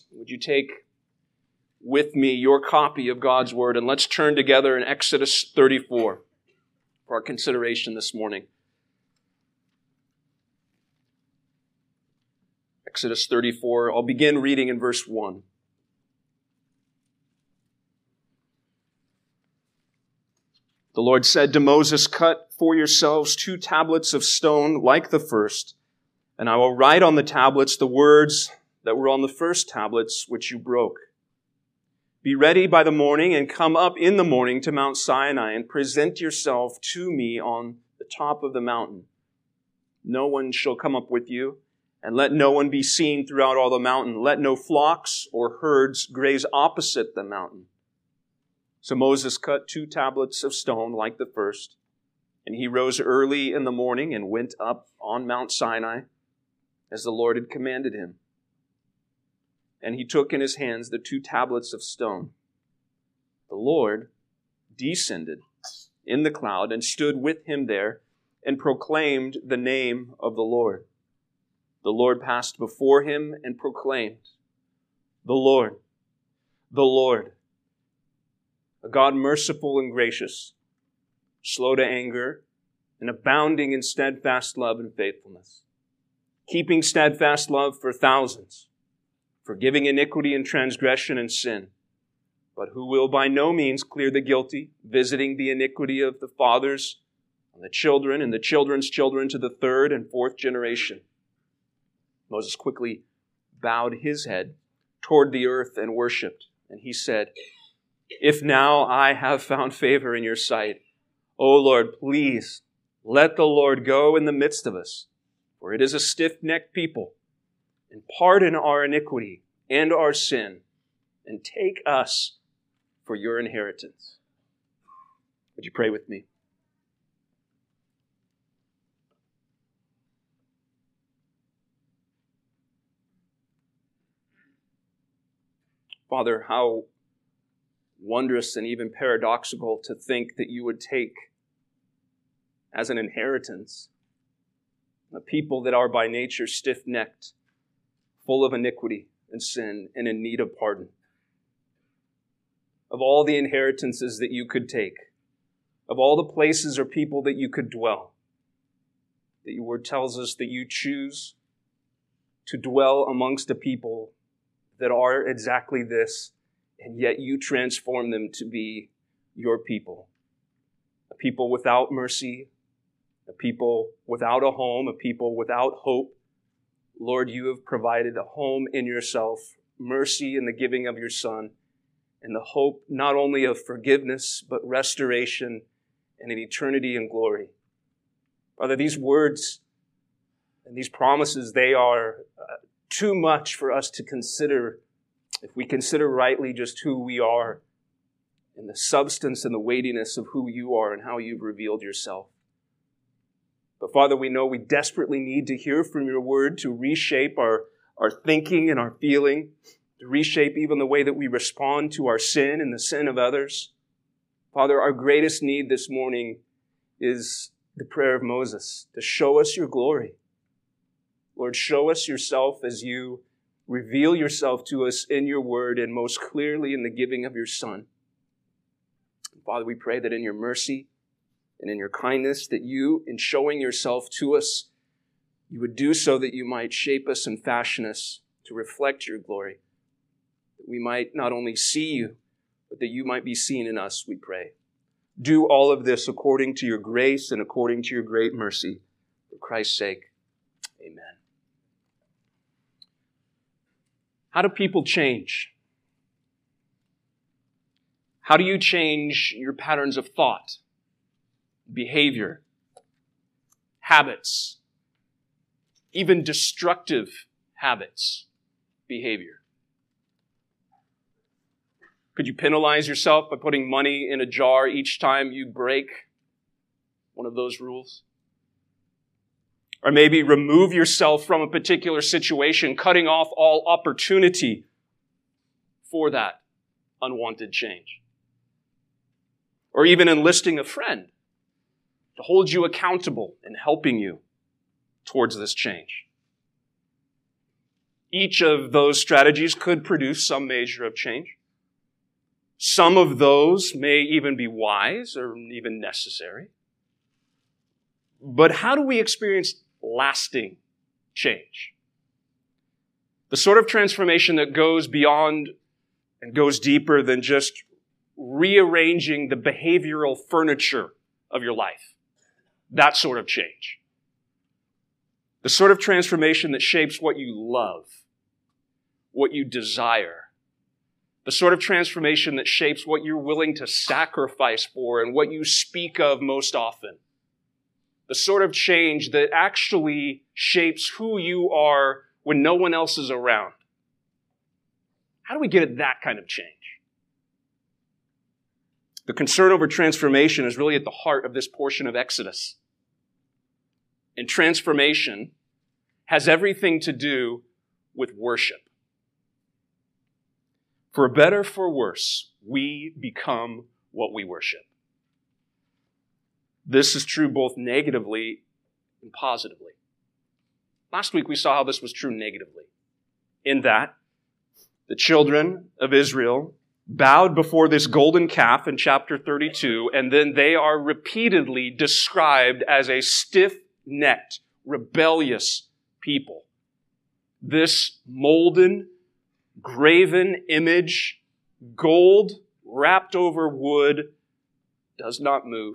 would you take with me your copy of God's Word, and let's turn together in Exodus 34 for our consideration this morning. Exodus 34, I'll begin reading in verse 1. The Lord said to Moses, "Cut for yourselves 2 tablets of stone like the first, and I will write on the tablets the words that were on the first tablets which you broke. Be ready by the morning and come up in the morning to Mount Sinai and present yourself to me on the top of the mountain. No one shall come up with you, and let no one be seen throughout all the mountain. Let no flocks or herds graze opposite the mountain." So Moses cut 2 tablets of stone like the first, and he rose early in the morning and went up on Mount Sinai as the Lord had commanded him. And he took in his hands the 2 tablets of stone. The Lord descended in the cloud and stood with him there and proclaimed the name of the Lord. The Lord passed before him and proclaimed, "The Lord, the Lord, a God merciful and gracious, slow to anger, and abounding in steadfast love and faithfulness, keeping steadfast love for thousands, forgiving iniquity and transgression and sin, but who will by no means clear the guilty, visiting the iniquity of the fathers on the children and the children's children to the 3rd and 4th generation." Moses quickly bowed his head toward the earth and worshipped, and he said, "If now I have found favor in your sight, O Lord, please let the Lord go in the midst of us, for it is a stiff-necked people, and pardon our iniquity and our sin, and take us for your inheritance." Would you pray with me? Father, how wondrous and even paradoxical to think that you would take as an inheritance a people that are by nature stiff-necked, full of iniquity and sin, and in need of pardon. Of all the inheritances that you could take, of all the places or people that you could dwell, that your word tells us that you choose to dwell amongst a people that are exactly this, and yet you transform them to be your people. A people without mercy, a people without a home, a people without hope. Lord, you have provided a home in yourself, mercy in the giving of your Son, and the hope not only of forgiveness, but restoration and an eternity in glory. Father, these words and these promises, they are too much for us to consider if we consider rightly just who we are and the substance and the weightiness of who you are and how you've revealed yourself. But Father, we know we desperately need to hear from your word to reshape our thinking and our feeling, to reshape even the way that we respond to our sin and the sin of others. Father, our greatest need this morning is the prayer of Moses, to show us your glory. Lord, show us yourself as you reveal yourself to us in your word and most clearly in the giving of your Son. Father, we pray that in your mercy and in your kindness, that you, in showing yourself to us, you would do so that you might shape us and fashion us to reflect your glory, that we might not only see you, but that you might be seen in us, we pray. Do all of this according to your grace and according to your great mercy. For Christ's sake, amen. How do people change? How do you change your patterns of thought, behavior, habits, even destructive habits, behavior? Could you penalize yourself by putting money in a jar each time you break one of those rules? Or maybe remove yourself from a particular situation, cutting off all opportunity for that unwanted change. Or even enlisting a friend to hold you accountable and helping you towards this change. Each of those strategies could produce some measure of change. Some of those may even be wise or even necessary. But how do we experience lasting change? The sort of transformation that goes beyond and goes deeper than just rearranging the behavioral furniture of your life. That sort of change. The sort of transformation that shapes what you love, what you desire. The sort of transformation that shapes what you're willing to sacrifice for and what you speak of most often. The sort of change that actually shapes who you are when no one else is around. How do we get at that kind of change? The concern over transformation is really at the heart of this portion of Exodus. And transformation has everything to do with worship. For better, for worse, we become what we worship. This is true both negatively and positively. Last week we saw how this was true negatively, in that the children of Israel bowed before this golden calf in chapter 32, and then they are repeatedly described as a stiff-necked, rebellious people. This molten, graven image, gold wrapped over wood, does not move,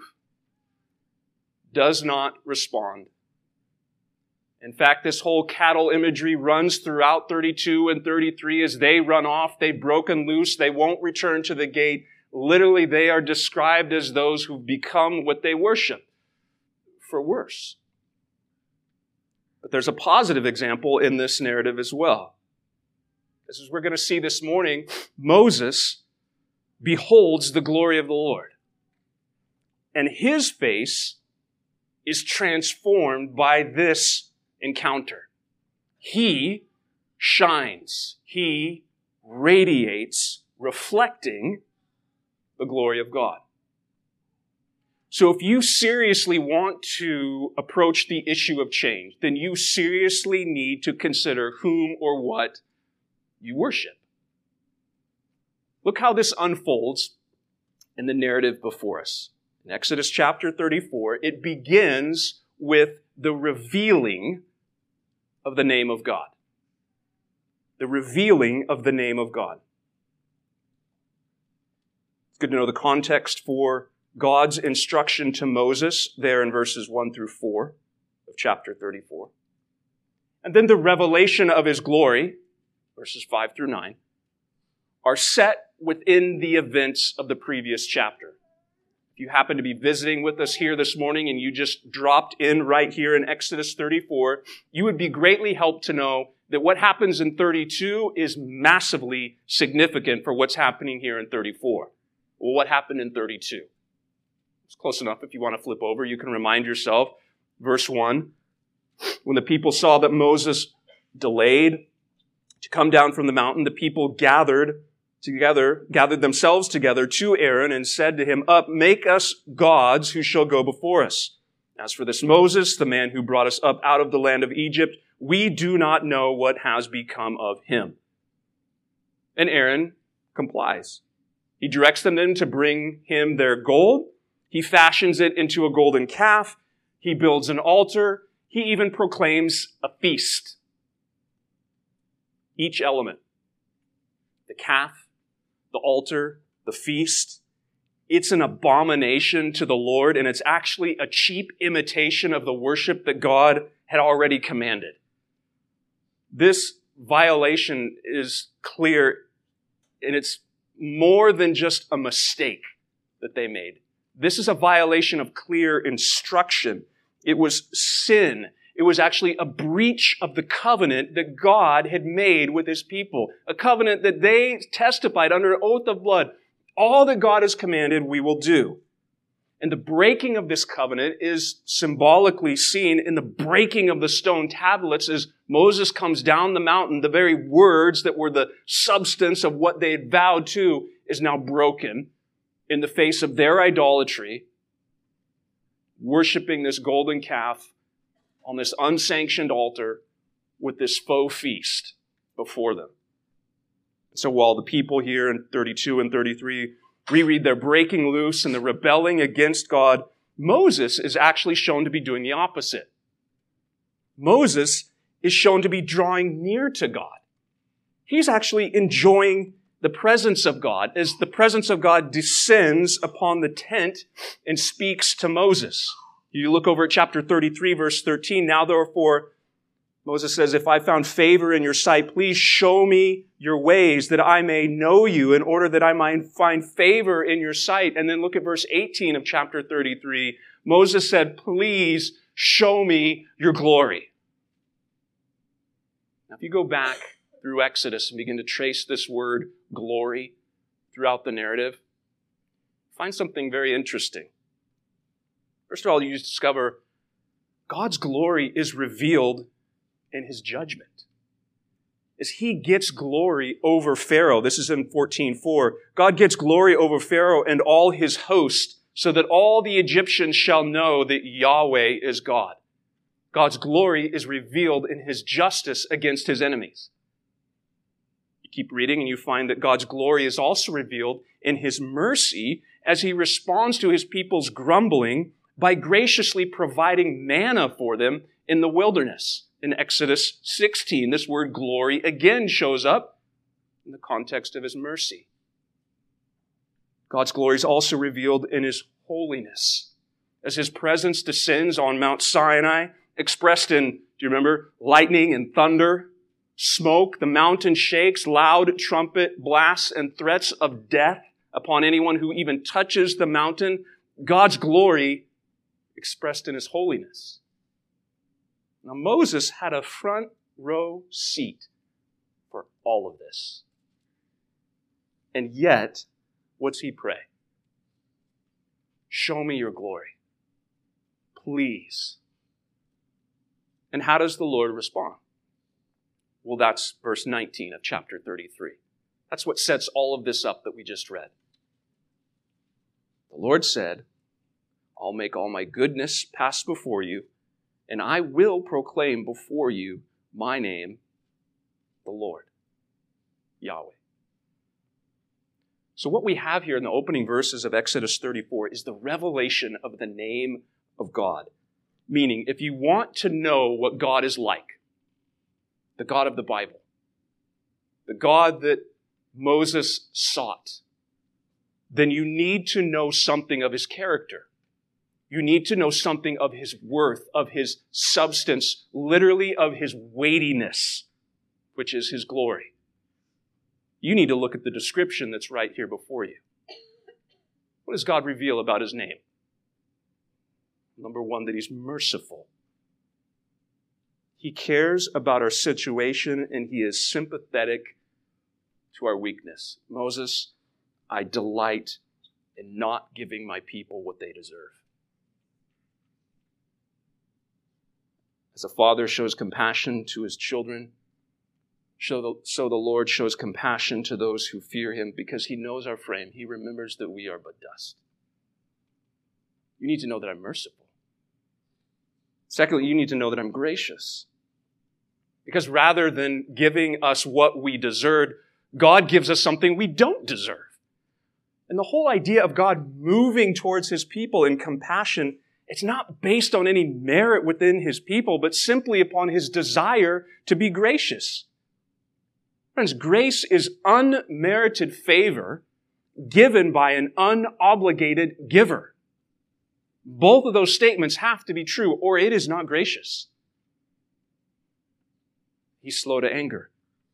does not respond. In fact, this whole cattle imagery runs throughout 32 and 33. As they run off, they've broken loose, they won't return to the gate. Literally, they are described as those who've become what they worship, for worse. But there's a positive example in this narrative as well. As we're going to see this morning, Moses beholds the glory of the Lord. And his face is transformed by this encounter. He shines. He radiates, reflecting the glory of God. So if you seriously want to approach the issue of change, then you seriously need to consider whom or what you worship. Look how this unfolds in the narrative before us. In Exodus chapter 34, it begins with the revealing of the name of God. The revealing of the name of God. It's good to know the context for God's instruction to Moses there in verses 1 through 4 of chapter 34. And then the revelation of his glory, verses 5 through 9, are set within the events of the previous chapter. If you happen to be visiting with us here this morning and you just dropped in right here in Exodus 34, you would be greatly helped to know that what happens in 32 is massively significant for what's happening here in 34. Well, what happened in 32? It's close enough. If you want to flip over, you can remind yourself. Verse 1, when the people saw that Moses delayed to come down from the mountain, the people gathered themselves together to Aaron and said to him, "Up, make us gods who shall go before us. As for this Moses, the man who brought us up out of the land of Egypt, we do not know what has become of him." And Aaron complies. He directs them then to bring him their gold. He fashions it into a golden calf. He builds an altar. He even proclaims a feast. Each element, the calf, the altar, the feast, it's an abomination to the Lord, and it's actually a cheap imitation of the worship that God had already commanded. This violation is clear, and it's more than just a mistake that they made. This is a violation of clear instruction. It was sin. It was actually a breach of the covenant that God had made with his people. A covenant that they testified under an oath of blood. All that God has commanded, we will do. And the breaking of this covenant is symbolically seen in the breaking of the stone tablets as Moses comes down the mountain. The very words that were the substance of what they had vowed to is now broken in the face of their idolatry, worshiping this golden calf on this unsanctioned altar with this faux feast. before them. So while the people here in 32 and 33 reread they're breaking loose and they're rebelling against God, Moses is actually shown to be doing the opposite. Moses is shown to be drawing near to God. He's actually enjoying the presence of God as the presence of God descends upon the tent and speaks to Moses. You look over at chapter 33, verse 13. Now, therefore, Moses says, if I found favor in your sight, please show me your ways that I may know you in order that I might find favor in your sight. And then look at verse 18 of chapter 33. Moses said, please show me your glory. Now, if you go back through Exodus and begin to trace this word glory throughout the narrative, find something very interesting. First of all, you discover God's glory is revealed in his judgment. As he gets glory over Pharaoh, this is in 14:4, God gets glory over Pharaoh and all his host, so that all the Egyptians shall know that Yahweh is God. God's glory is revealed in his justice against his enemies. You keep reading and you find that God's glory is also revealed in his mercy as he responds to his people's grumbling by graciously providing manna for them in the wilderness. In Exodus 16, this word glory again shows up in the context of his mercy. God's glory is also revealed in his holiness. As his presence descends on Mount Sinai, expressed in, do you remember, lightning and thunder, smoke, the mountain shakes, loud trumpet blasts, and threats of death upon anyone who even touches the mountain. God's glory expressed in his holiness. Now, Moses had a front row seat for all of this. And yet, what's he pray? Show me your glory. Please. And how does the Lord respond? Well, that's verse 19 of chapter 33. That's what sets all of this up that we just read. The Lord said, I'll make all my goodness pass before you, and I will proclaim before you my name, the Lord, Yahweh. So what we have here in the opening verses of Exodus 34 is the revelation of the name of God. Meaning, if you want to know what God is like, the God of the Bible, the God that Moses sought, then you need to know something of his character. You need to know something of his worth, of his substance, literally of his weightiness, which is his glory. You need to look at the description that's right here before you. What does God reveal about his name? Number one, that he's merciful. He cares about our situation and he is sympathetic to our weakness. Moses, I delight in not giving my people what they deserve. As a father shows compassion to his children, so the Lord shows compassion to those who fear him because he knows our frame. He remembers that we are but dust. You need to know that I'm merciful. Secondly, you need to know that I'm gracious. Because rather than giving us what we deserve, God gives us something we don't deserve. And the whole idea of God moving towards his people in compassion, it's not based on any merit within his people, but simply upon his desire to be gracious. Friends, grace is unmerited favor given by an unobligated giver. Both of those statements have to be true, or it is not gracious. He's slow to anger.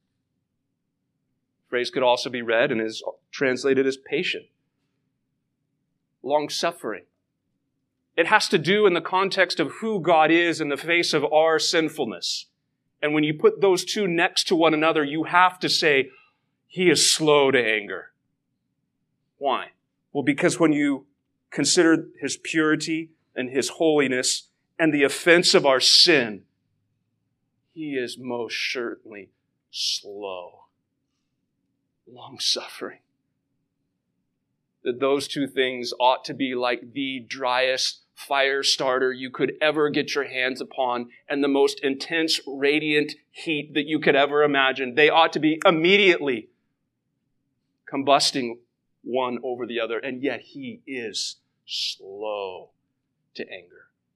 The phrase could also be read and is translated as patient. Long-suffering. It has to do in the context of who God is in the face of our sinfulness. And when you put those two next to one another, you have to say, he is slow to anger. Why? Well, because when you consider his purity and his holiness and the offense of our sin, he is most certainly slow, long-suffering. That those two things ought to be like the driest fire starter you could ever get your hands upon and the most intense, radiant heat that you could ever imagine. They ought to be immediately combusting one over the other, and yet he is slow to anger.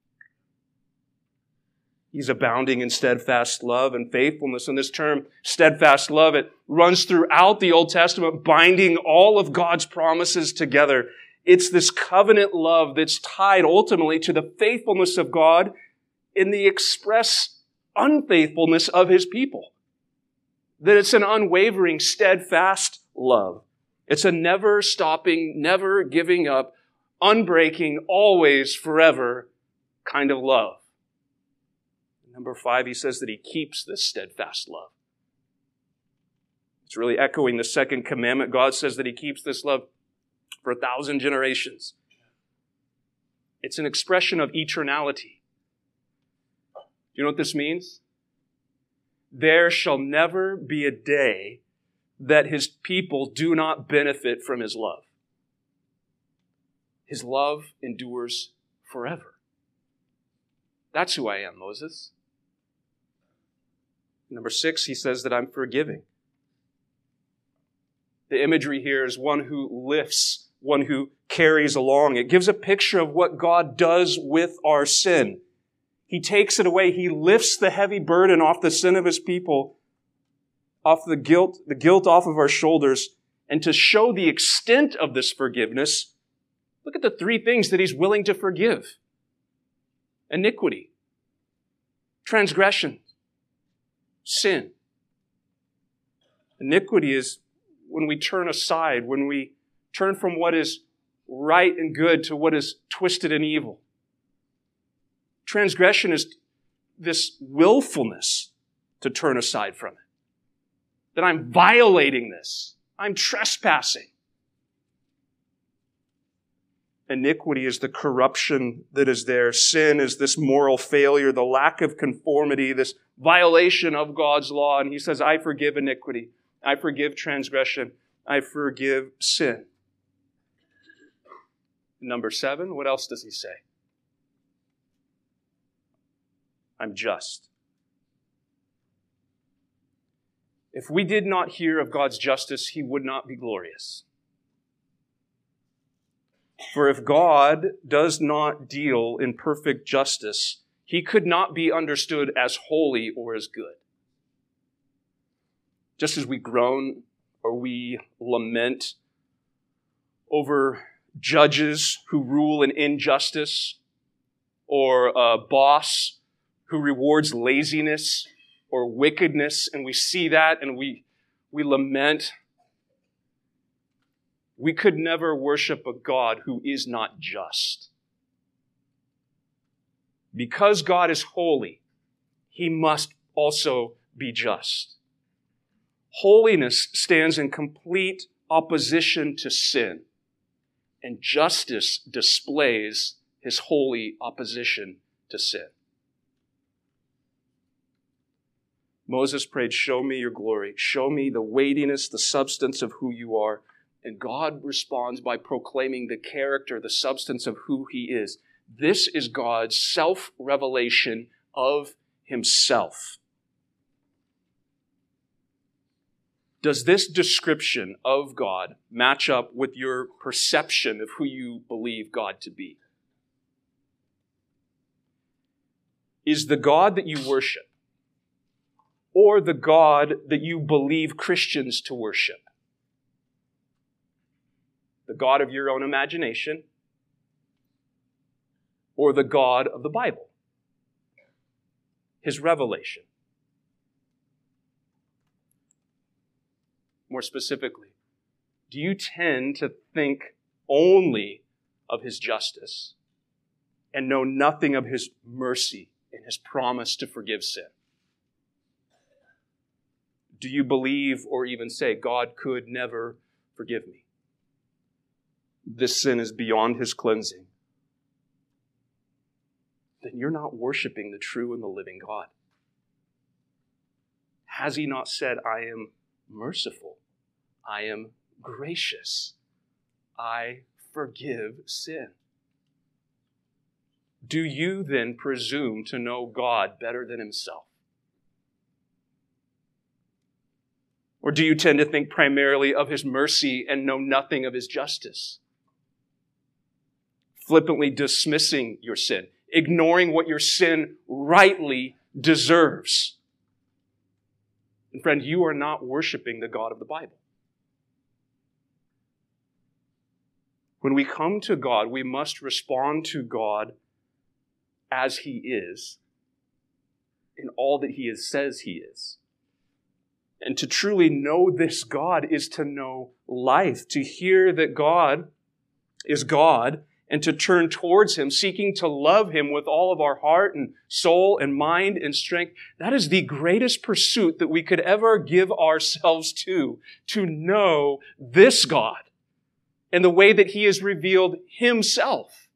He's abounding in steadfast love and faithfulness. And this term, steadfast love, it runs throughout the Old Testament, binding all of God's promises together. It's this covenant love that's tied ultimately to the faithfulness of God in the express unfaithfulness of his people. That it's an unwavering, steadfast love. It's a never stopping, never giving up, unbreaking, always, forever kind of love. Number 5, he says that he keeps this steadfast love. It's really echoing the second commandment. God says that he keeps this love for 1,000 generations. It's an expression of eternality. Do you know what this means? There shall never be a day that his people do not benefit from his love. His love endures forever. That's who I am, Moses. Number 6, he says that I'm forgiving. The imagery here is one who lifts, one who carries along. It gives a picture of what God does with our sin. He takes it away. He lifts the heavy burden off the sin of his people, off the guilt off of our shoulders. And to show the extent of this forgiveness, look at the 3 things that he's willing to forgive. Iniquity, transgression, sin. Iniquity is when we turn aside, when we turn from what is right and good to what is twisted and evil. Transgression is this willfulness to turn aside from it. That I'm violating this. I'm trespassing. Iniquity is the corruption that is there. Sin is this moral failure, the lack of conformity, this violation of God's law. And he says, I forgive iniquity. I forgive transgression. I forgive sin. Number 7, what else does he say? I'm just. If we did not hear of God's justice, he would not be glorious. For if God does not deal in perfect justice, he could not be understood as holy or as good. Just as we groan or we lament over judges who rule in injustice, or a boss who rewards laziness or wickedness, and we see that and we lament, we could never worship a God who is not just. Because God is holy, he must also be just. Holiness stands in complete opposition to sin, and justice displays his holy opposition to sin. Moses prayed, show me your glory. Show me the weightiness, the substance of who you are. And God responds by proclaiming the character, the substance of who he is. This is God's self-revelation of himself. Does this description of God match up with your perception of who you believe God to be? Is the God that you worship, or the God that you believe Christians to worship, the God of your own imagination, or the God of the Bible, his revelation? More specifically, do you tend to think only of his justice and know nothing of his mercy and his promise to forgive sin? Do you believe or even say, God could never forgive me? This sin is beyond his cleansing. Then you're not worshiping the true and the living God. Has he not said, I am merciful, I am gracious, I forgive sin? do you then presume to know God better than himself? Or do you tend to think primarily of his mercy and know nothing of his justice? Flippantly dismissing your sin, ignoring what your sin rightly deserves. And friend, you are not worshiping the God of the Bible. When we come to God, we must respond to God as he is, in all that he says he is. And to truly know this God is to know life, to hear that God is God, and to turn towards him, seeking to love him with all of our heart and soul and mind and strength. That is the greatest pursuit that we could ever give ourselves to know this God and the way that he has revealed himself.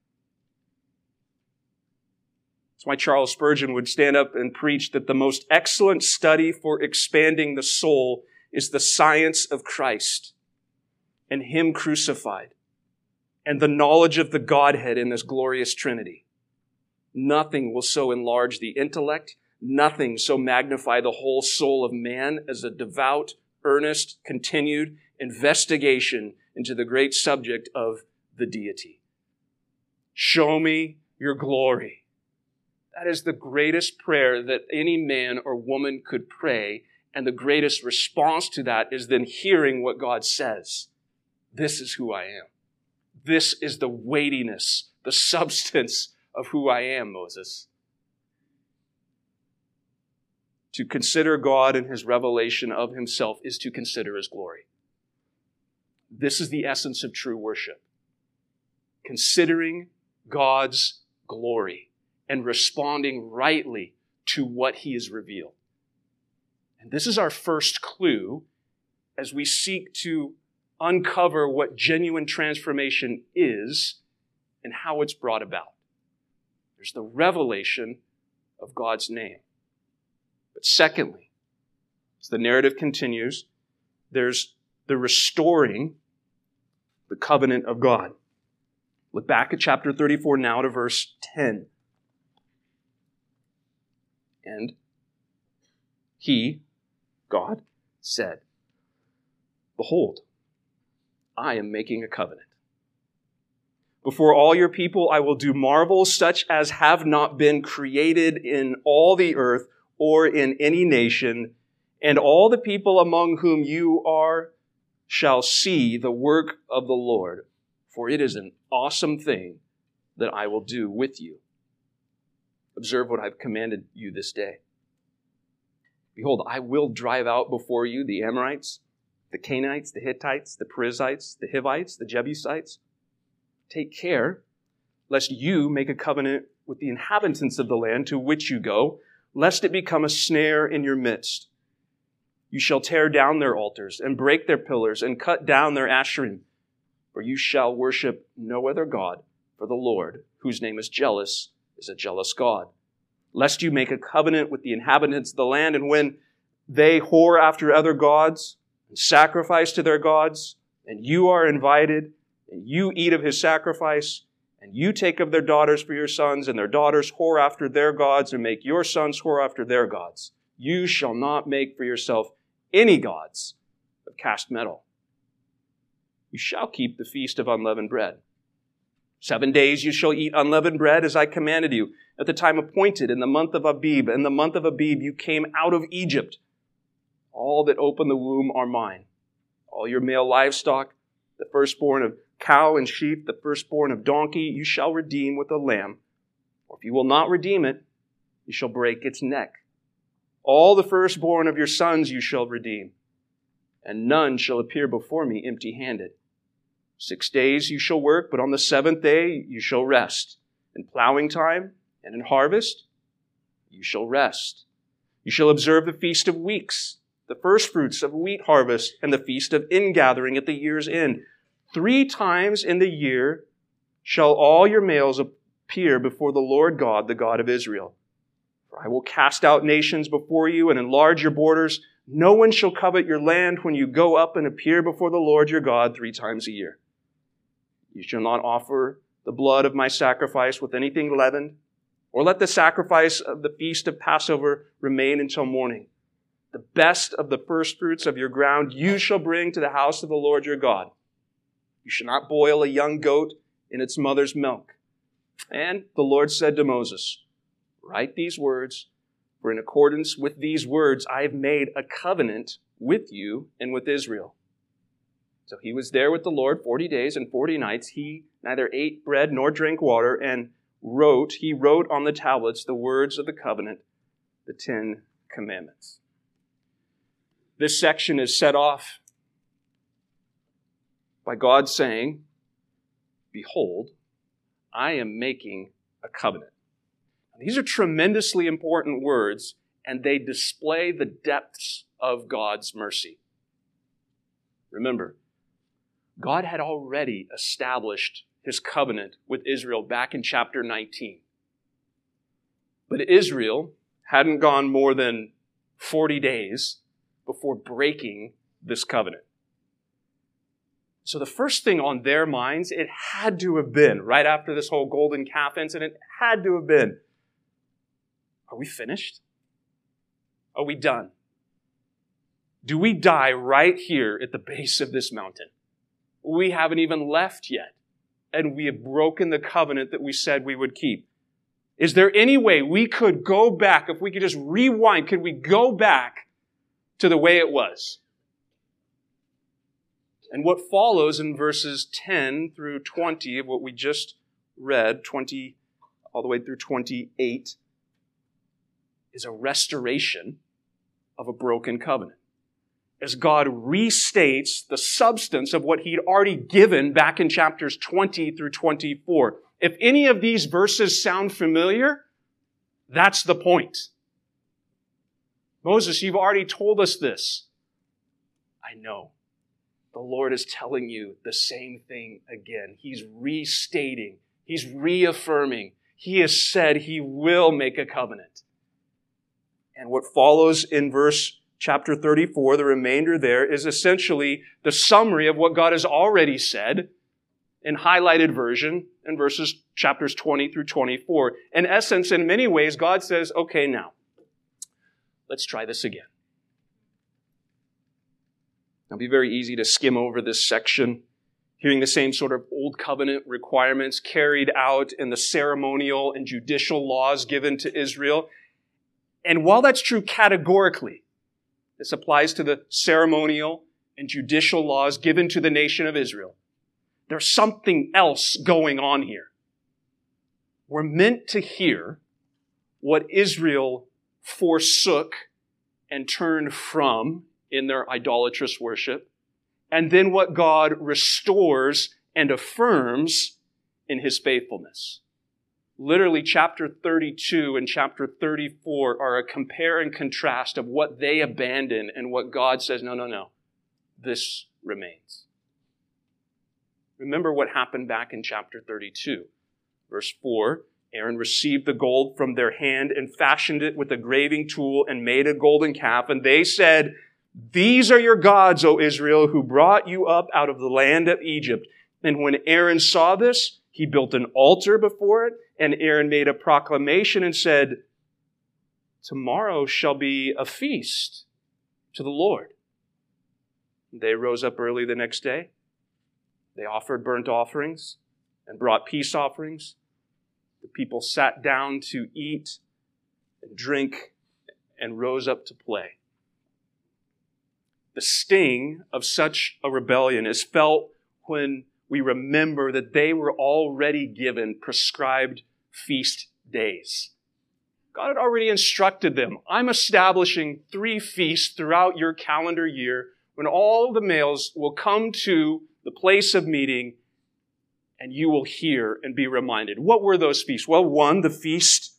That's why Charles Spurgeon would stand up and preach that the most excellent study for expanding the soul is the science of Christ and him crucified and the knowledge of the Godhead in this glorious Trinity. Nothing will so enlarge the intellect, nothing so magnify the whole soul of man as a devout, earnest, continued investigation into the great subject of the deity. Show me your glory. That is the greatest prayer that any man or woman could pray, and the greatest response to that is then hearing what God says. This is who I am. This is the weightiness, the substance of who I am, Moses. To consider God and his revelation of himself is to consider his glory. This is the essence of true worship. Considering God's glory and responding rightly to what he has revealed. And this is our first clue as we seek to uncover what genuine transformation is and how it's brought about. There's the revelation of God's name. But secondly, as the narrative continues, there's the restoring the covenant of God. Look back at chapter 34 now to verse 10. And he, God, said, "Behold, I am making a covenant. Before all your people I will do marvels such as have not been created in all the earth or in any nation, and all the people among whom you are shall see the work of the Lord, for it is an awesome thing that I will do with you. Observe what I've commanded you this day. Behold, I will drive out before you the Amorites, the Canaanites, the Hittites, the Perizzites, the Hivites, the Jebusites. Take care, lest you make a covenant with the inhabitants of the land to which you go, lest it become a snare in your midst. You shall tear down their altars and break their pillars and cut down their asherim, for you shall worship no other God, for the Lord, whose name is jealous, is a jealous God. Lest you make a covenant with the inhabitants of the land, and when they whore after other gods and sacrifice to their gods, and you are invited, and you eat of his sacrifice, and you take of their daughters for your sons, and their daughters whore after their gods, and make your sons whore after their gods, you shall not make for yourself any gods of cast metal. You shall keep the feast of unleavened bread. 7 days you shall eat unleavened bread as I commanded you, at the time appointed in the month of Abib. In the month of Abib you came out of Egypt. All that open the womb are mine. All your male livestock, the firstborn of cow and sheep, the firstborn of donkey, you shall redeem with a lamb. Or if you will not redeem it, you shall break its neck. All the firstborn of your sons you shall redeem, and none shall appear before me empty-handed. 6 days you shall work, but on the 7th day you shall rest. In plowing time and in harvest you shall rest. You shall observe the Feast of Weeks, the firstfruits of wheat harvest, and the Feast of Ingathering at the year's end. 3 times in the year shall all your males appear before the Lord God, the God of Israel. For I will cast out nations before you and enlarge your borders. No one shall covet your land when you go up and appear before the Lord your God 3 times a year. You shall not offer the blood of my sacrifice with anything leavened, or let the sacrifice of the feast of Passover remain until morning. The best of the firstfruits of your ground you shall bring to the house of the Lord your God. You shall not boil a young goat in its mother's milk. And the Lord said to Moses, write these words, for in accordance with these words I have made a covenant with you and with Israel. So he was there with the Lord 40 days and 40 nights. He neither ate bread nor drank water, and he wrote on the tablets the words of the covenant, the 10 Commandments. This section is set off by God saying, behold, I am making a covenant. These are tremendously important words, and they display the depths of God's mercy. Remember, God had already established his covenant with Israel back in chapter 19. But Israel hadn't gone more than 40 days before breaking this covenant. So the first thing on their minds, it had to have been, right after this whole golden calf incident, had to have been, are we finished? Are we done? Do we die right here at the base of this mountain? We haven't even left yet, and we have broken the covenant that we said we would keep. Is there any way we could go back, if we could just rewind, could we go back to the way it was? And what follows in verses 10 through 20 of what we just read, 20 all the way through 28, is a restoration of a broken covenant. As God restates the substance of what he'd already given back in chapters 20 through 24. If any of these verses sound familiar, that's the point. Moses, you've already told us this. I know. The Lord is telling you the same thing again. He's restating. He's reaffirming. He has said he will make a covenant. And what follows in chapter 34, the remainder there, is essentially the summary of what God has already said in highlighted version in chapters 20 through 24. In essence, in many ways, God says, okay, now, let's try this again. It'll be very easy to skim over this section, hearing the same sort of old covenant requirements carried out in the ceremonial and judicial laws given to Israel. And while that's true categorically, this applies to the ceremonial and judicial laws given to the nation of Israel, there's something else going on here. We're meant to hear what Israel forsook and turned from in their idolatrous worship, and then what God restores and affirms in his faithfulness. Literally, chapter 32 and chapter 34 are a compare and contrast of what they abandon and what God says, no, this remains. Remember what happened back in chapter 32. Verse 4, Aaron received the gold from their hand and fashioned it with a graving tool and made a golden calf. And they said, these are your gods, O Israel, who brought you up out of the land of Egypt. And when Aaron saw this, he built an altar before it, and Aaron made a proclamation and said, tomorrow shall be a feast to the Lord. They rose up early the next day. They offered burnt offerings and brought peace offerings. The people sat down to eat and drink and rose up to play. The sting of such a rebellion is felt when we remember that they were already given prescribed feast days. God had already instructed them, I'm establishing 3 feasts throughout your calendar year when all the males will come to the place of meeting and you will hear and be reminded. What were those feasts? Well, 1, the feast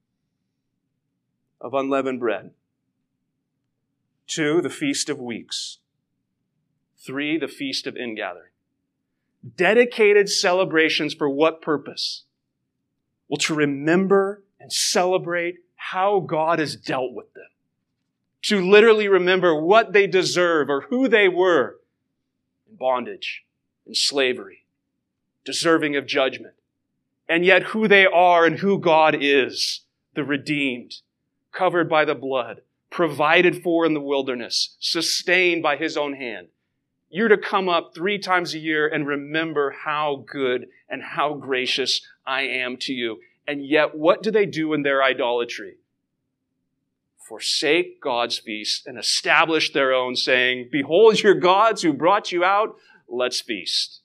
of unleavened bread. 2, the Feast of Weeks. 3, the Feast of Ingathering. Dedicated celebrations for what purpose? Well, to remember and celebrate how God has dealt with them. To literally remember what they deserve or who they were in bondage, in slavery, deserving of judgment. and yet who they are and who God is, the redeemed, covered by the blood, provided for in the wilderness, sustained by his own hand. You're to come up 3 times a year and remember how good and how gracious I am to you. And yet, what do they do in their idolatry? Forsake God's feast and establish their own, saying, behold your gods who brought you out, let's feast.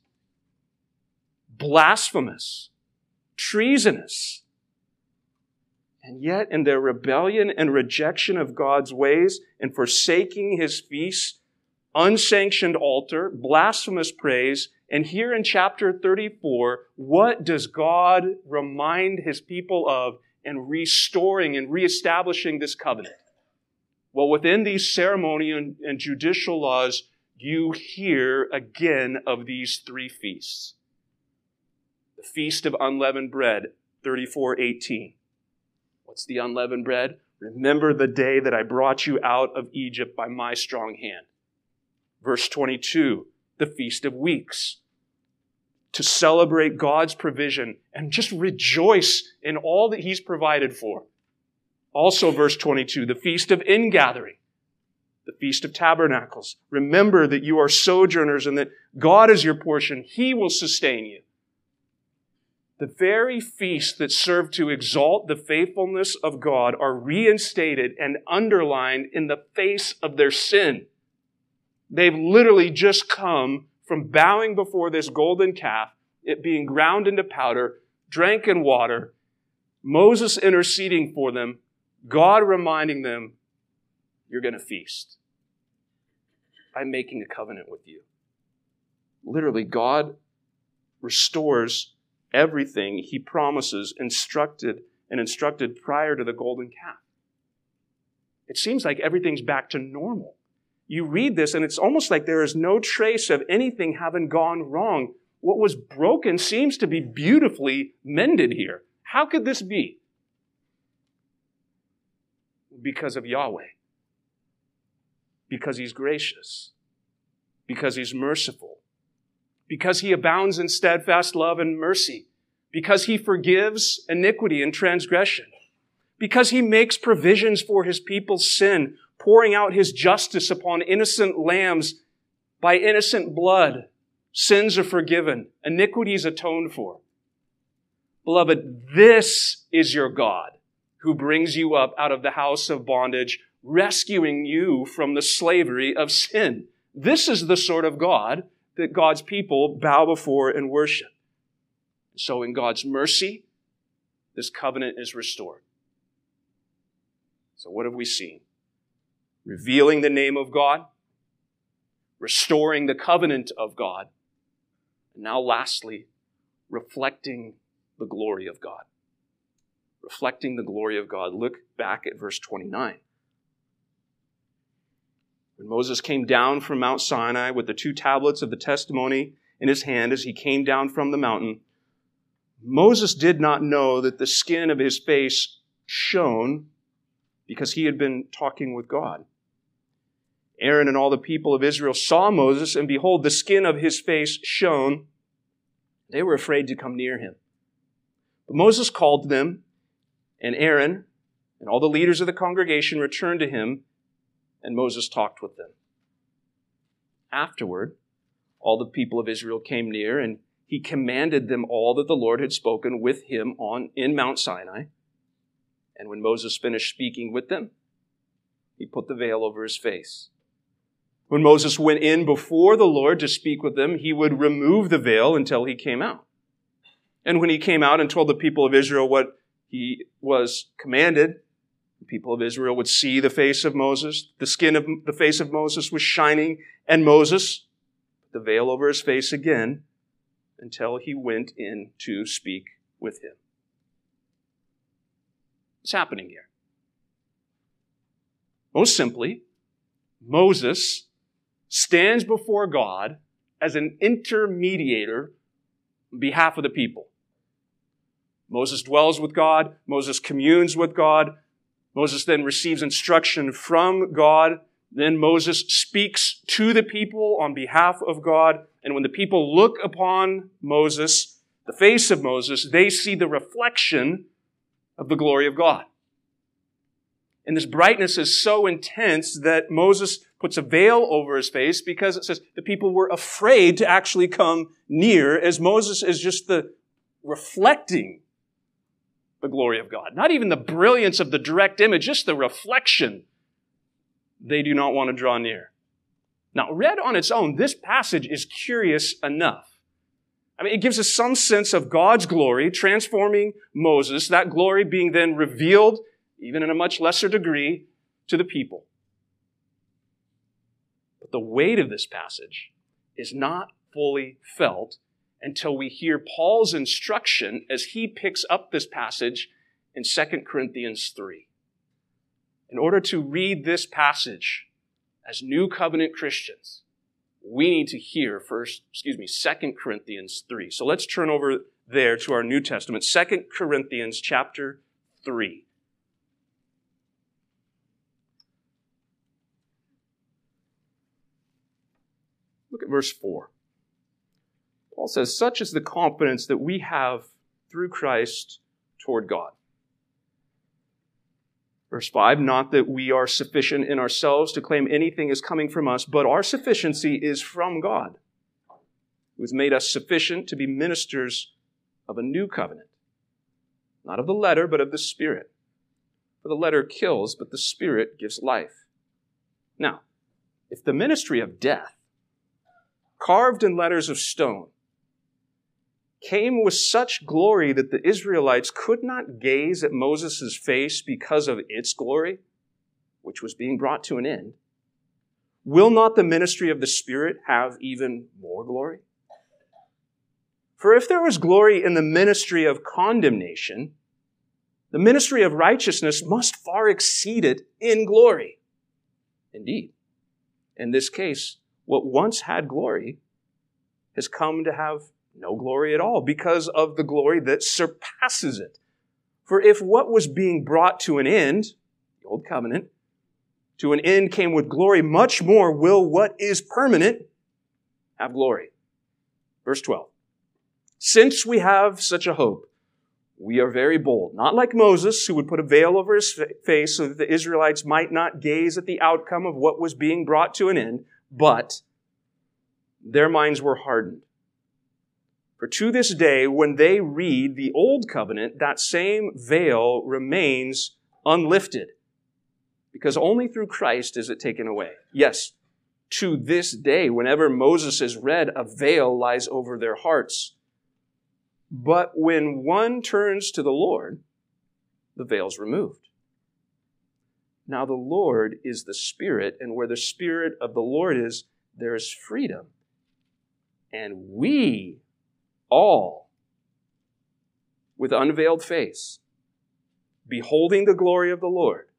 Blasphemous, treasonous. And yet, in their rebellion and rejection of God's ways and forsaking his feasts, unsanctioned altar, blasphemous praise, and here in chapter 34, what does God remind his people of in restoring and reestablishing this covenant? Well, within these ceremonial and judicial laws, you hear again of these 3 feasts. The Feast of Unleavened Bread, 34:18. What's the unleavened bread? Remember the day that I brought you out of Egypt by my strong hand. Verse 22, the Feast of Weeks. To celebrate God's provision and just rejoice in all that he's provided for. Also, verse 22, the Feast of Ingathering, the Feast of Tabernacles. Remember that you are sojourners and that God is your portion. He will sustain you. The very feasts that serve to exalt the faithfulness of God are reinstated and underlined in the face of their sin. They've literally just come from bowing before this golden calf, it being ground into powder, drank in water, Moses interceding for them, God reminding them, you're going to feast. I'm making a covenant with you. Literally, God restores everything he promises, instructed prior to the golden calf. It seems like everything's back to normal. You read this and it's almost like there is no trace of anything having gone wrong. What was broken seems to be beautifully mended here. How could this be? Because of Yahweh. Because he's gracious. Because he's merciful. Because he abounds in steadfast love and mercy. Because he forgives iniquity and transgression. Because he makes provisions for his people's sin, pouring out his justice upon innocent lambs. By innocent blood, sins are forgiven, iniquities atoned for. Beloved, this is your God who brings you up out of the house of bondage, rescuing you from the slavery of sin. This is the sort of God that God's people bow before and worship. So in God's mercy, this covenant is restored. So what have we seen? Revealing the name of God, restoring the covenant of God, and now lastly, reflecting the glory of God. Reflecting the glory of God. Look back at verse 29. When Moses came down from Mount Sinai with the 2 tablets of the testimony in his hand as he came down from the mountain, Moses did not know that the skin of his face shone because he had been talking with God. Aaron and all the people of Israel saw Moses, and behold, the skin of his face shone. They were afraid to come near him. But Moses called them, and Aaron and all the leaders of the congregation returned to him, and Moses talked with them. Afterward, all the people of Israel came near, and he commanded them all that the Lord had spoken with him in Mount Sinai. And when Moses finished speaking with them, he put the veil over his face. When Moses went in before the Lord to speak with them, he would remove the veil until he came out. And when he came out and told the people of Israel what he was commanded, the people of Israel would see the face of Moses. The skin of the face of Moses was shining, and Moses put the veil over his face again until he went in to speak with him. What's happening here? Most simply, Moses stands before God as an intermediator on behalf of the people. Moses dwells with God. Moses communes with God. Moses then receives instruction from God. Then Moses speaks to the people on behalf of God. And when the people look upon Moses, the face of Moses, they see the reflection of the glory of God. And this brightness is so intense that Moses puts a veil over his face because it says the people were afraid to actually come near, as Moses is just the reflecting the glory of God. Not even the brilliance of the direct image, just the reflection. They do not want to draw near. Now, read on its own, this passage is curious enough. I mean, it gives us some sense of God's glory transforming Moses, that glory being then revealed, even in a much lesser degree, to the people. But the weight of this passage is not fully felt until we hear Paul's instruction as he picks up this passage in 2 Corinthians 3. In order to read this passage as New Covenant Christians, we need to hear 2 Corinthians 3. So let's turn over there to our New Testament, 2 Corinthians chapter 3. Look at verse 4. Paul says, "Such is the confidence that we have through Christ toward God." Verse 5, "Not that we are sufficient in ourselves to claim anything is coming from us, but our sufficiency is from God, who has made us sufficient to be ministers of a new covenant, not of the letter, but of the Spirit. For the letter kills, but the Spirit gives life. Now, if the ministry of death, carved in letters of stone, came with such glory that the Israelites could not gaze at Moses' face because of its glory, which was being brought to an end, will not the ministry of the Spirit have even more glory? For if there was glory in the ministry of condemnation, the ministry of righteousness must far exceed it in glory. Indeed, in this case, what once had glory has come to have no glory at all because of the glory that surpasses it. For if what was being brought to an end, the old covenant, to an end came with glory, much more will what is permanent have glory." Verse 12. "Since we have such a hope, we are very bold, not like Moses, who would put a veil over his face so that the Israelites might not gaze at the outcome of what was being brought to an end, but their minds were hardened. For to this day, when they read the old covenant, that same veil remains unlifted, because only through Christ is it taken away. Yes, to this day, whenever Moses is read, a veil lies over their hearts. But when one turns to the Lord, the veil's removed. Now the Lord is the Spirit, and where the Spirit of the Lord is, there is freedom. And we all, with unveiled face, beholding the glory of the Lord,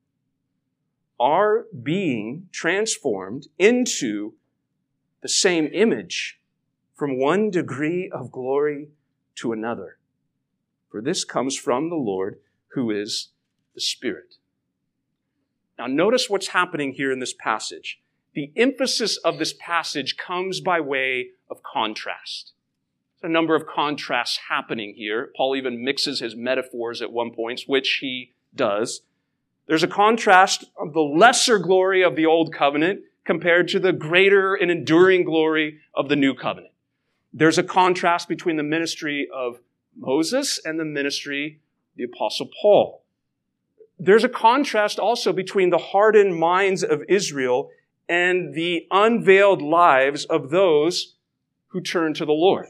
are being transformed into the same image from one degree of glory to another. For this comes from the Lord, who is the Spirit." Now notice what's happening here in this passage. The emphasis of this passage comes by way of contrast. There's a number of contrasts happening here. Paul even mixes his metaphors at one point, which he does. There's a contrast of the lesser glory of the old covenant compared to the greater and enduring glory of the new covenant. There's a contrast between the ministry of Moses and the ministry of the Apostle Paul. There's a contrast also between the hardened minds of Israel and the unveiled lives of those who turn to the Lord.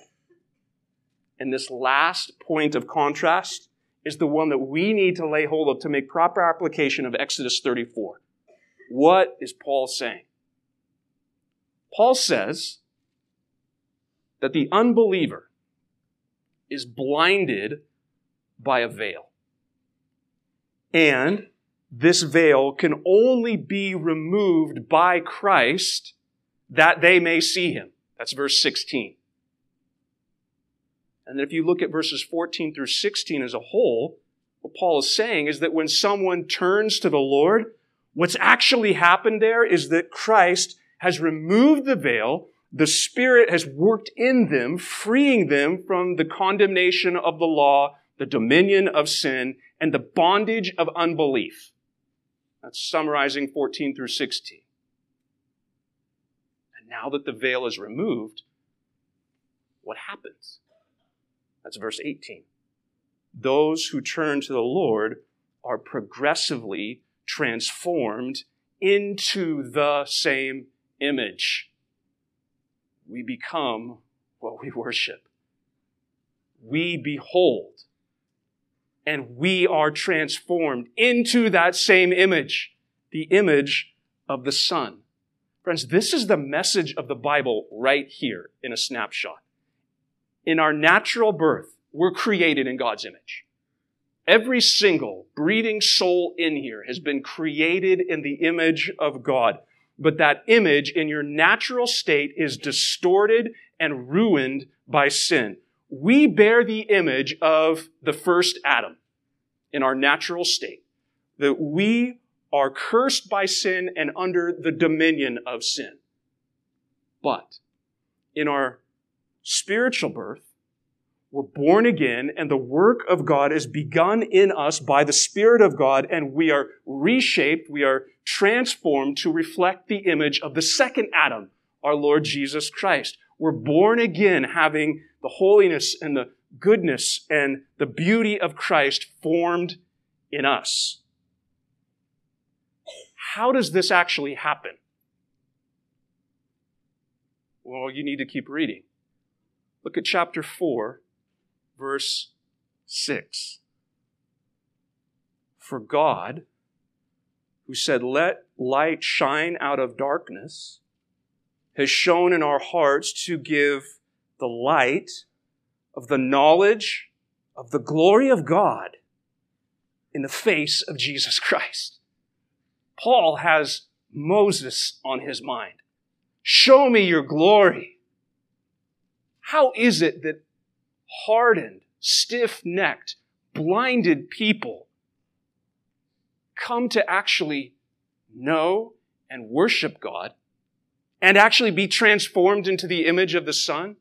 And this last point of contrast is the one that we need to lay hold of to make proper application of Exodus 34. What is Paul saying? Paul says that the unbeliever is blinded by a veil. And this veil can only be removed by Christ that they may see him. That's verse 16. And then if you look at verses 14 through 16 as a whole, what Paul is saying is that when someone turns to the Lord, what's actually happened there is that Christ has removed the veil, the Spirit has worked in them, freeing them from the condemnation of the law, the dominion of sin, and the bondage of unbelief. That's summarizing 14 through 16. And now that the veil is removed, what happens? That's verse 18. Those who turn to the Lord are progressively transformed into the same image. We become what we worship. We behold, and we are transformed into that same image, the image of the Son. Friends, this is the message of the Bible right here in a snapshot. In our natural birth, we're created in God's image. Every single breathing soul in here has been created in the image of God. But that image in your natural state is distorted and ruined by sin. We bear the image of the first Adam in our natural state. That we are cursed by sin and under the dominion of sin. But in our spiritual birth, we're born again, and the work of God is begun in us by the Spirit of God, and we are reshaped, we are transformed to reflect the image of the second Adam, our Lord Jesus Christ. We're born again having the holiness and the goodness and the beauty of Christ formed in us. How does this actually happen? Well, you need to keep reading. Look at chapter 4, verse 6. For God, who said, "Let light shine out of darkness," has shone in our hearts to give the light of the knowledge of the glory of God in the face of Jesus Christ. Paul has Moses on his mind. Show me your glory. How is it that hardened, stiff-necked, blinded people come to actually know and worship God and actually be transformed into the image of the Son?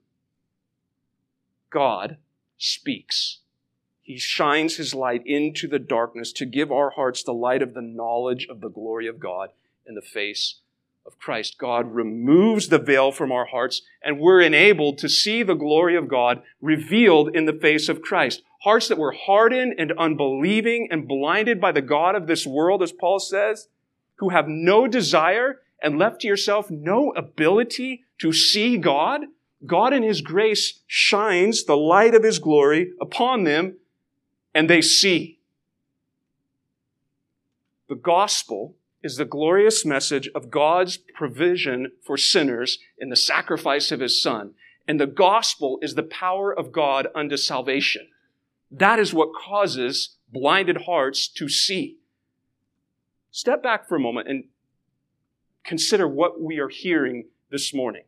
God speaks. He shines His light into the darkness to give our hearts the light of the knowledge of the glory of God in the face of Christ. God removes the veil from our hearts, and we're enabled to see the glory of God revealed in the face of Christ. Hearts that were hardened and unbelieving and blinded by the God of this world, as Paul says, who have no desire and left to yourself no ability to see God. God in His grace shines the light of His glory upon them, and they see. The gospel is the glorious message of God's provision for sinners in the sacrifice of His Son. And the gospel is the power of God unto salvation. That is what causes blinded hearts to see. Step back for a moment and consider what we are hearing this morning.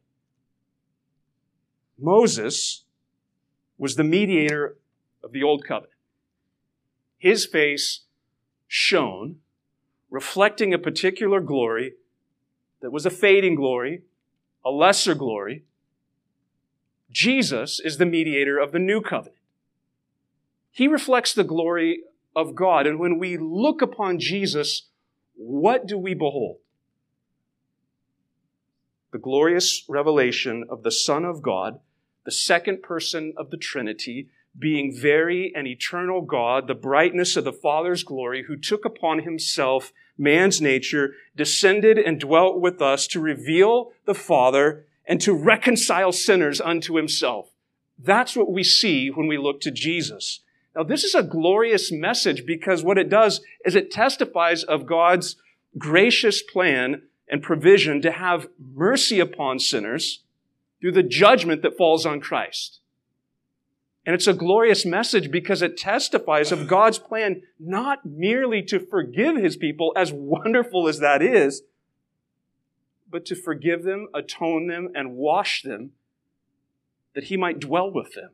Moses was the mediator of the Old Covenant. His face shone, reflecting a particular glory that was a fading glory, a lesser glory. Jesus is the mediator of the New Covenant. He reflects the glory of God. And when we look upon Jesus, what do we behold? The glorious revelation of the Son of God, the second person of the Trinity, being very and eternal God, the brightness of the Father's glory, who took upon Himself man's nature, descended and dwelt with us to reveal the Father and to reconcile sinners unto Himself. That's what we see when we look to Jesus. Now, this is a glorious message because what it does is it testifies of God's gracious plan and provision to have mercy upon sinners through the judgment that falls on Christ. And it's a glorious message because it testifies of God's plan not merely to forgive His people, as wonderful as that is, but to forgive them, atone them, and wash them, that He might dwell with them.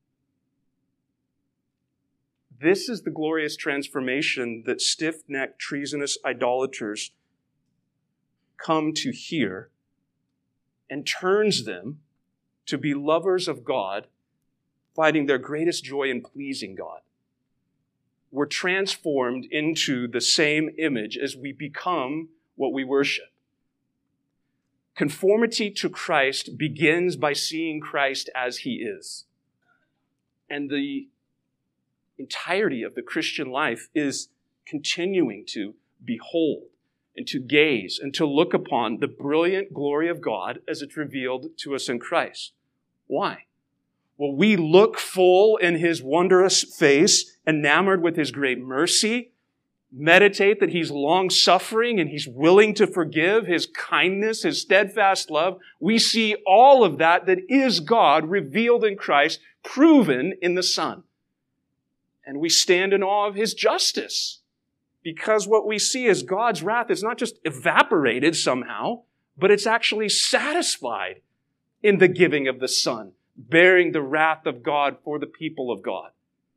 This is the glorious transformation that stiff-necked, treasonous idolaters come to hear and turns them to be lovers of God, finding their greatest joy in pleasing God. We're transformed into the same image as we become what we worship. Conformity to Christ begins by seeing Christ as he is. And the entirety of the Christian life is continuing to behold and to gaze and to look upon the brilliant glory of God as it's revealed to us in Christ. Why? Well, we look full in his wondrous face, enamored with his great mercy, meditate that he's long-suffering and he's willing to forgive, his kindness, his steadfast love. We see all of that is God revealed in Christ, proven in the Son. And we stand in awe of his justice, because what we see is God's wrath is not just evaporated somehow, but it's actually satisfied in the giving of the Son, bearing the wrath of God for the people of God.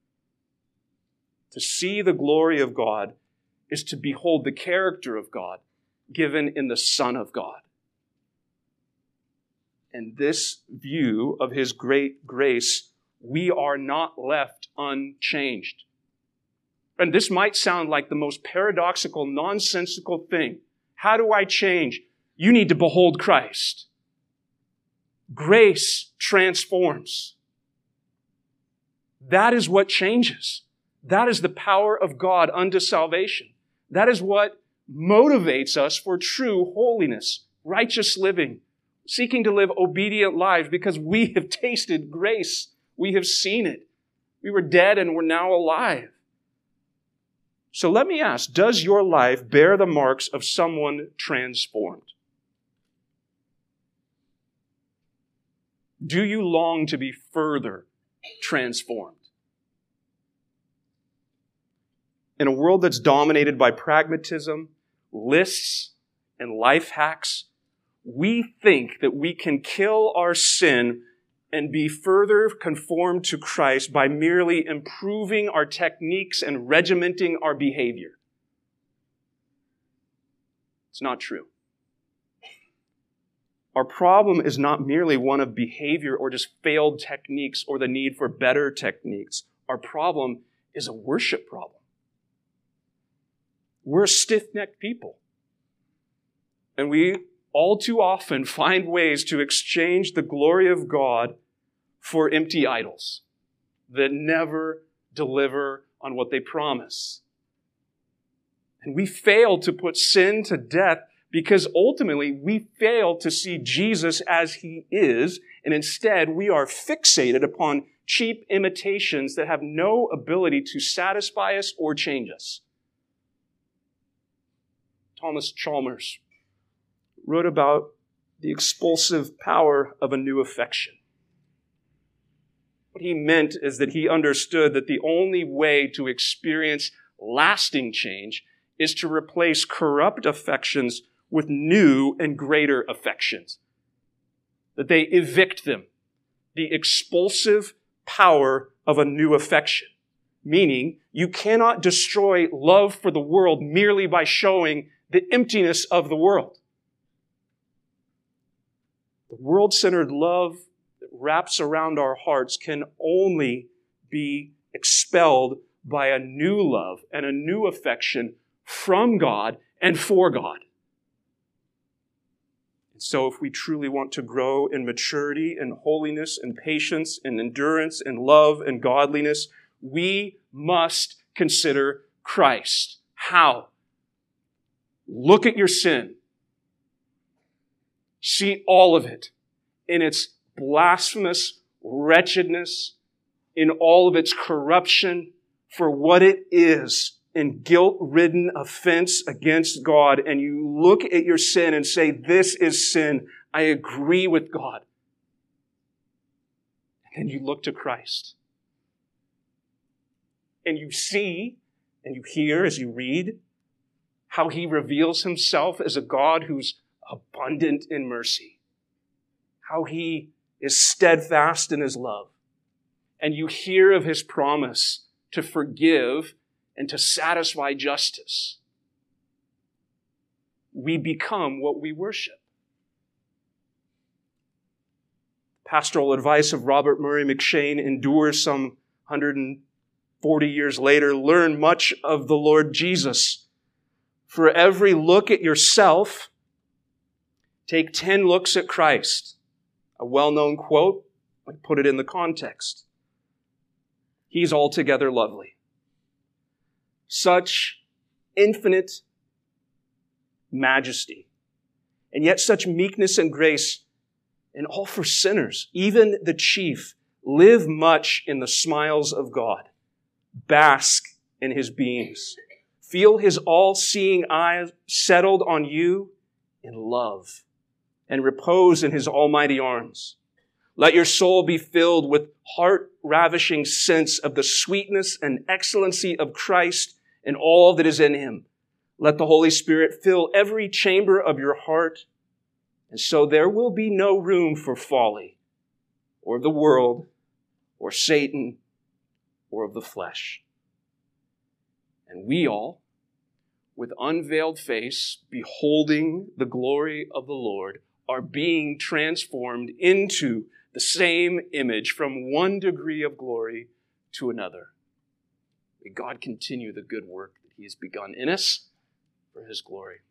To see the glory of God is to behold the character of God given in the Son of God. And this view of his great grace, we are not left unchanged. And this might sound like the most paradoxical, nonsensical thing. How do I change? You need to behold Christ. Grace transforms. That is what changes. That is the power of God unto salvation. That is what motivates us for true holiness, righteous living, seeking to live obedient lives, because we have tasted grace. We have seen it. We were dead and we're now alive. So let me ask, does your life bear the marks of someone transformed? Do you long to be further transformed? In a world that's dominated by pragmatism, lists, and life hacks, we think that we can kill our sin and be further conformed to Christ by merely improving our techniques and regimenting our behavior. It's not true. Our problem is not merely one of behavior or just failed techniques or the need for better techniques. Our problem is a worship problem. We're stiff-necked people. And we all too often find ways to exchange the glory of God for empty idols that never deliver on what they promise. And we fail to put sin to death because ultimately we fail to see Jesus as he is, and instead we are fixated upon cheap imitations that have no ability to satisfy us or change us. Thomas Chalmers wrote about the expulsive power of a new affection. What he meant is that he understood that the only way to experience lasting change is to replace corrupt affections with new and greater affections. That they evict them. The expulsive power of a new affection. Meaning, you cannot destroy love for the world merely by showing the emptiness of the world. The world-centered love that wraps around our hearts can only be expelled by a new love and a new affection from God and for God. And so if we truly want to grow in maturity and holiness and patience and endurance and love and godliness, we must consider Christ. How? Look at your sin. See all of it in its blasphemous wretchedness, in all of its corruption, for what it is, in guilt-ridden offense against God. And you look at your sin and say, this is sin. I agree with God. And you look to Christ. And you see and you hear as you read how he reveals himself as a God who's abundant in mercy. How he is steadfast in his love. And you hear of his promise to forgive and to satisfy justice. We become what we worship. pastoral advice of Robert Murray McCheyne endures some 140 years later. Learn much of the Lord Jesus. For every look at yourself, take 10 looks at Christ. A well-known quote, I put it in the context. He's altogether lovely. Such infinite majesty, and yet such meekness and grace, and all for sinners. Even the chief, live much in the smiles of God. Bask in his beams. Feel his all-seeing eyes settled on you in love, and repose in his almighty arms. Let your soul be filled with heart-ravishing sense of the sweetness and excellency of Christ and all that is in him. Let the Holy Spirit fill every chamber of your heart, and so there will be no room for folly, or of the world, or Satan, or of the flesh. And we all, with unveiled face, beholding the glory of the Lord, are being transformed into the same image from one degree of glory to another. May God continue the good work that he has begun in us for his glory.